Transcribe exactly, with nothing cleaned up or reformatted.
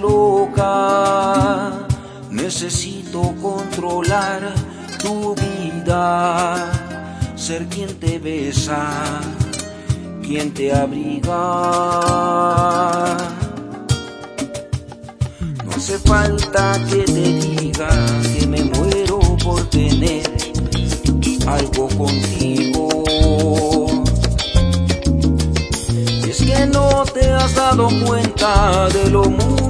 loca. Necesito controlar tu vida, ser quien te besa, quien te abriga. No hace falta que te diga que me muero por tener algo contigo. Es que no te has dado cuenta de lo mucho